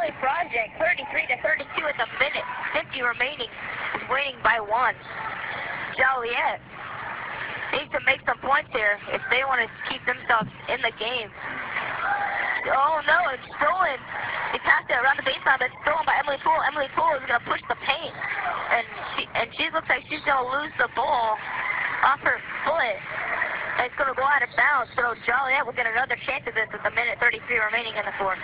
Holly Project, 33-32 with a minute 50 remaining, is winning by 1. Joliet needs to make some points here if they want to keep themselves in the game. Oh no, it's stolen. He passed it around the baseline, but it's stolen by Emily Poole. Emily Poole is going to push the paint, and she looks like she's going to lose the ball off her foot. And it's going to go out of bounds, so Joliet will get another chance at this with a minute 33 remaining in the fourth.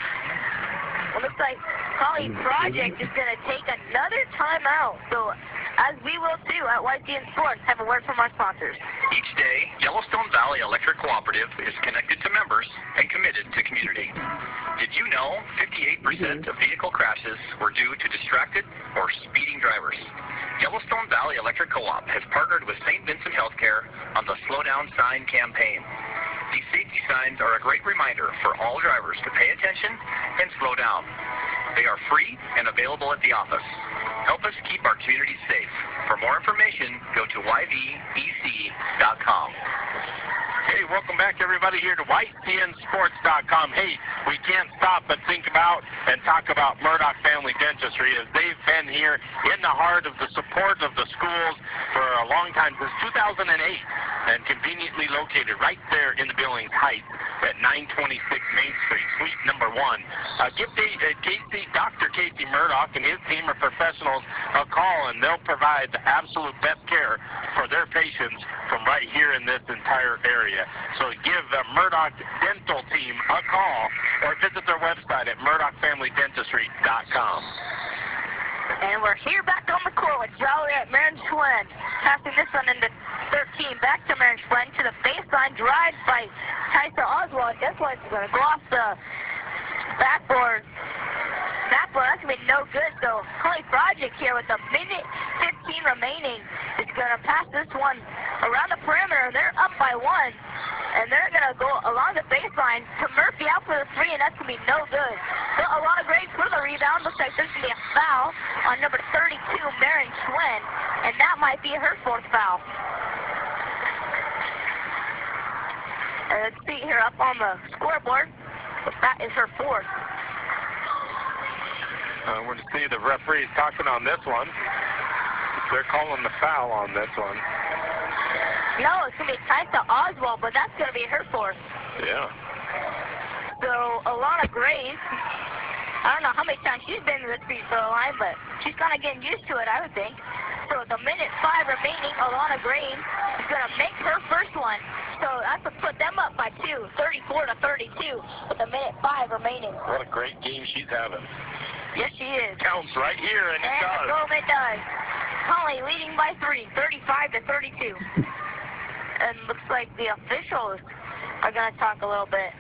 It looks like Holly Project is going to take another timeout. So, as we will too at YCN Sports, have a word from our sponsors. Each day, Yellowstone Valley Electric Cooperative is connected to members and committed to community. Did you know 58% of vehicle crashes were due to distracted or speeding drivers? Yellowstone Valley Electric Co-op has partnered with St. Vincent Healthcare on the Slow Down Sign campaign. These safety signs are a great reminder for all drivers to pay attention and slow down. They are free and available at the office. Help us keep our community safe. For more information, go to yvec.com. Hey, welcome back everybody here to YCNSports.com. Hey, we can't stop but think about and talk about Murdoch Family Dentistry, as they've been here in the heart of the support of the schools for a long time, since 2008, and conveniently located right there in the Billings Heights at 926 Main Street, suite number 1. Give Dr. Casey Murdoch and his team of professionals a call, and they'll provide the absolute best care for their patients from right here in this entire area. So give the Murdoch Dental team a call or visit their website at murdochfamilydentistry.com. And we're here back on the court with Joliet. Marin Schwen passing this one into 13. Back to Marin Schwen to the baseline. Drive by Tyson Oswald. This one's going to go off the backboard. That's going to be no good. So Holly Project here with a minute 15 remaining is going to pass this one around the perimeter. They're up by 1. And they're going to go along the baseline to Murphy out for the 3, and that's going to be no good. So a lot of grades for the rebound. Looks like there's going to be a foul on number 32, Marin Schwen, and that might be her 4th foul. And let's see here up on the scoreboard. That is her 4th. We're going to see the referees talking on this one. They're calling the foul on this one. No, it's going to be Tysa Oswald, but that's going to be her 4th. Yeah. So, Alana Graves, I don't know how many times she's been to the free throw line, but she's kind of getting used to it, I would think. So, with a minute 5 remaining, Alana Graves is going to make her first one. So, that's to put them up by 2, 34-32, with a minute 5 remaining. What a great game she's having. Yes, she is. Counts right here, and it does. Boom, it does. Holly leading by 3, 35-32. And looks like the officials are going to talk a little bit.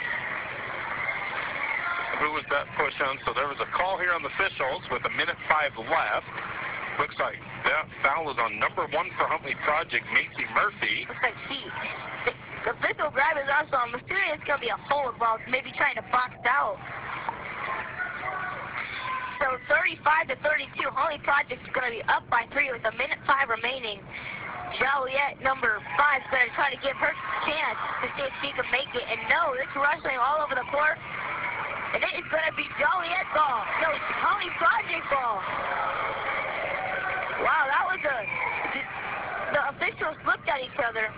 Who was that push on? So there was a call here on the officials with a minute 5 left. Looks like that foul is on number 1 for Huntley Project, Macy Murphy. Looks like the official grab is also, I'm assuming it's going to be a hold while maybe trying to box out. So 35-32, Holly Project is going to be up by 3 with a minute 5 remaining. Joliet, number 5, is going to try to give her chance to see if she can make it. And no, it's rushing all over the court. And it is going to be Joliet ball. No, Holly Project ball. Wow, that was the officials looked at each other.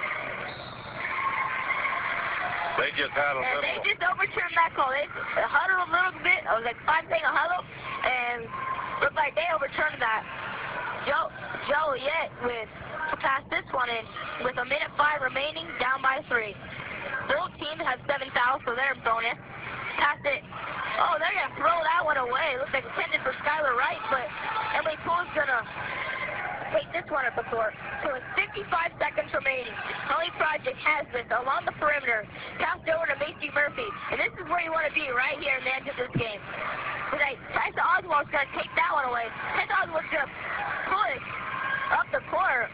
They just had a little. And they just overturned that call. They huddled a little bit. I was like 5 saying a huddle. And looked like they overturned that. Joliet with pass this one in with a minute 5 remaining, down by 3. Both teams have 7 fouls, so they're bonus. Pass it. Oh, they're going to throw that one away. Looks like intended for Skylar Wright, but Emily Poole's going to take this one up the court. So it's 55 seconds remaining. Holly Project has this along the perimeter. Passed over to Macy Murphy. And this is where you want to be, right here in the end of this game. Today, Tyson Oswald's going to take that one away. Tyson Oswald's going to push up the court.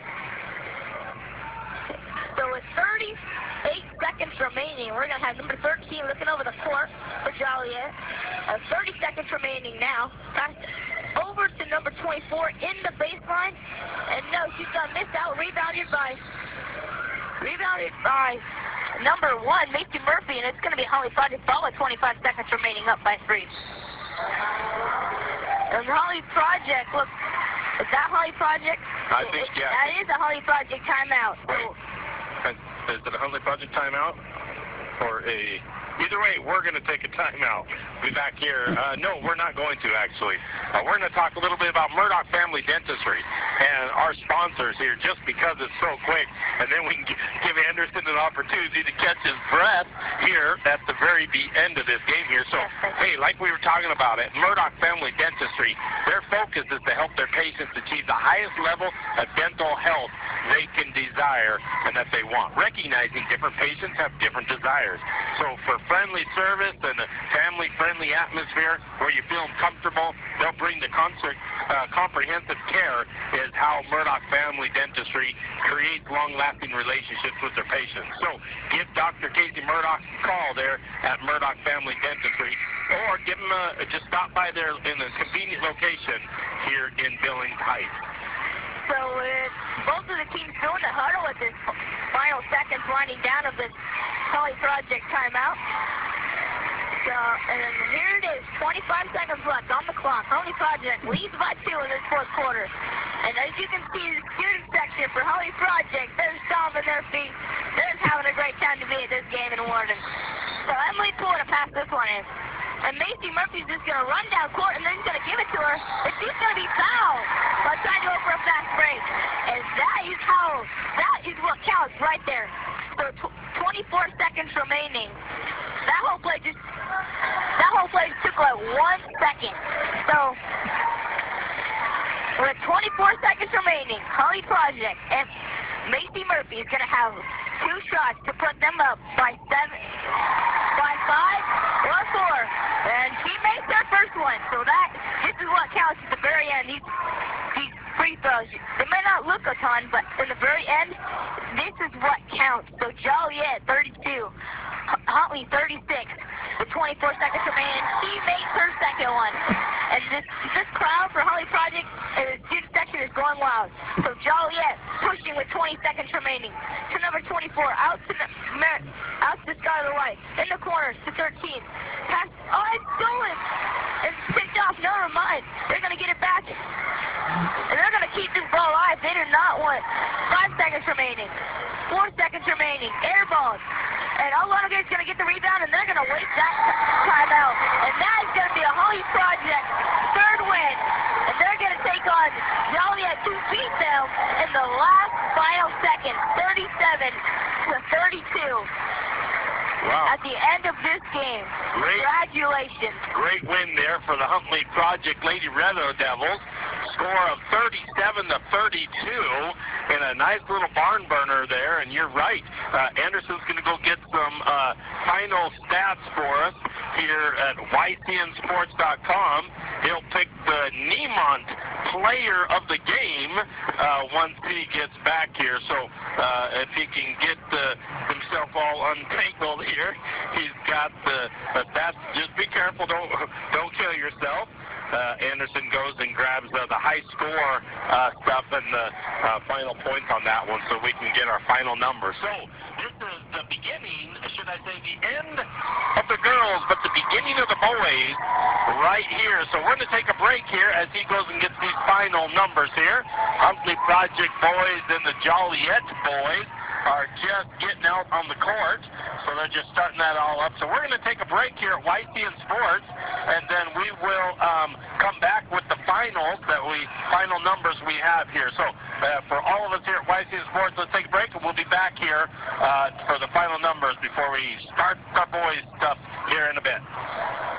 So with 38 seconds remaining, we're going to have number 13 looking over the court for Joliet. 30 seconds remaining now. Pass over to number 24 in the baseline. And no, she's going to miss out. Rebounded by number 1, Macy Murphy, and it's going to be Holly Project ball with 25 seconds remaining, up by 3. And Holly Project, look, is that Holly Project? I think, yeah. That is a Holly Project timeout. So. Is it a Holly Project timeout? Or a... Either way, we're going to take a timeout. Be back here. No, we're not going to, actually. We're going to talk a little bit about Murdoch Family Dentistry and our sponsors here, just because it's so quick. And then we can give Anderson an opportunity to catch his breath here at the very end of this game here. So, hey, like we were talking about it, Murdoch Family Dentistry, their focus is to help their patients achieve the highest level of dental health they can desire and that they want, recognizing different patients have different desires. So for friendly service and a family-friendly atmosphere where you feel comfortable, they'll bring the comprehensive care is how Murdoch Family Dentistry creates long-lasting relationships with their patients. So give Dr. Casey Murdoch a call there at Murdoch Family Dentistry, or give them just stop by there in a convenient location here in Billings Heights. So both of the teams doing the huddle at this final seconds winding down of this Holly Project timeout. So, and here it is, 25 seconds left on the clock. Holly Project leads by 2 in this fourth quarter. And as you can see, the student section for Holly Project, they're stomping their feet. They're just having a great time to be at this game in Warden. So Emily Poole to pass this one in. And Macy Murphy's just going to run down court, and then he's going to give it to her. And she's going to be fouled by trying to go for a fast break. And that is what counts right there. So 24 seconds remaining. That whole play just took like 1 second. So with 24 seconds remaining, Holly Project and Macy Murphy is going to have 2 shots to put them up by 5 or 4. And she makes her first one. So this is what counts at the very end. These free throws, they may not look a ton, but in the very end, this is what counts. So Joliet 32, Huntley 36. With 24 seconds remaining, she makes her second one. And this crowd for Holly Project and the student section is going wild. So Joliet pushing with 20 seconds remaining to number 24, out to Skylar White. In the corners to 13. Pass, it's stolen. It's picked off, never mind. They're going to get it back. And they're going to keep this ball alive. They do not want 5 seconds remaining. 4 seconds remaining. Air balls. And Ohlone-Gate's going to get the rebound, and they're going to waste that timeout. And that is going to be a Holly Project third win. And they're going to take on Joliet to beat them in the last final second, 37-32. Wow. At the end of this game. Congratulations. Great win there for the Huntley Project Lady Red Devils. Score of 37-32 in a nice little barn burner there. And you're right. Anderson's going to go get some final stats for us here at YCNSports.com. He'll pick the Niemont player of the game once he gets back here. So if he can get himself all untangled here, he's got the stats. Just be careful, don't kill yourself. Anderson goes and grabs the high score stuff and the final points on that one so we can get our final number. So this is the beginning, should I say the end of the girls, but the beginning of the boys right here. So we're going to take a break here as he goes and gets these final numbers here. Huntley Project boys and the Joliet boys are just getting out on the court, so they're just starting that all up. So we're going to take a break here at YCN Sports, and then we will come back with the final numbers we have here. So for all of us here at YCN Sports, let's take a break, and we'll be back here for the final numbers before we start the boys' stuff here in a bit.